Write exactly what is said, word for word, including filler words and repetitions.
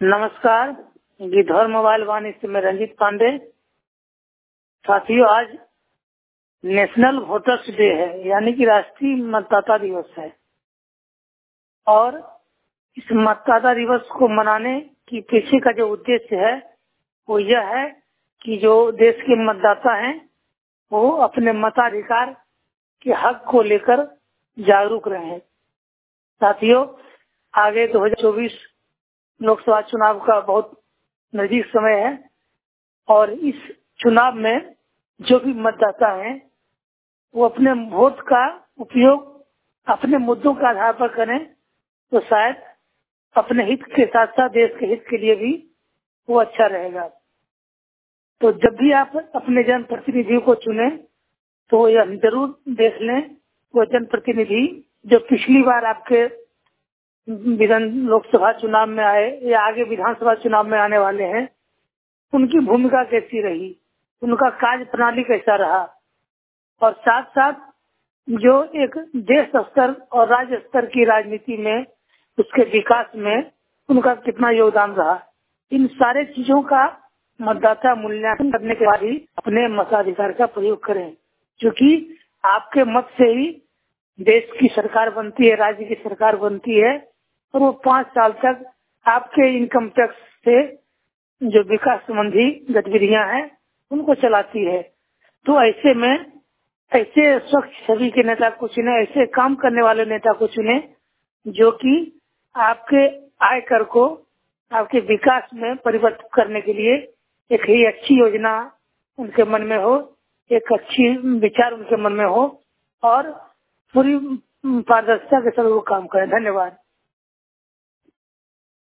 नमस्कार, गिद्धौर मोबाइल वाणी से मैं रंजीत पांडे। साथियों, आज नेशनल वोटर्स डे है, यानी कि राष्ट्रीय मतदाता दिवस है। और इस मतदाता दिवस को मनाने की पीछे का जो उद्देश्य है वो यह है कि जो देश के मतदाता हैं वो अपने मताधिकार के हक को लेकर जागरूक रहे। साथियों, आगे दो हज़ार चौबीस लोकसभा चुनाव का बहुत नजदीक समय है और इस चुनाव में जो भी मतदाता हैं वो अपने वोट का उपयोग अपने मुद्दों के आधार पर करें तो शायद अपने हित के साथ साथ देश के हित के लिए भी वो अच्छा रहेगा। तो जब भी आप अपने जनप्रतिनिधियों को चुने तो यह जरूर देख लें वो जनप्रतिनिधि जो पिछली बार आपके विधान लोकसभा चुनाव में आए या आगे विधानसभा चुनाव में आने वाले हैं, उनकी भूमिका कैसी रही, उनका कार्य प्रणाली कैसा रहा और साथ साथ जो एक देश स्तर और राज्य स्तर की राजनीति में उसके विकास में उनका कितना योगदान रहा। इन सारे चीजों का मतदाता मूल्यांकन करने के बाद ही अपने मताधिकार का प्रयोग करें, क्योंकि आपके मत से ही देश की सरकार बनती है, राज्य की सरकार बनती है और वो पाँच साल तक आपके इनकम टैक्स से जो विकास संबंधी गतिविधियां हैं उनको चलाती है। तो ऐसे में ऐसे स्वच्छ छवि के नेता को चुने, ऐसे काम करने वाले नेता को चुने जो कि आपके आय कर को आपके विकास में परिवर्तित करने के लिए एक ही अच्छी योजना उनके मन में हो, एक अच्छी विचार उनके मन में हो और पूरी पारदर्शिता के साथ वो काम करें। धन्यवाद।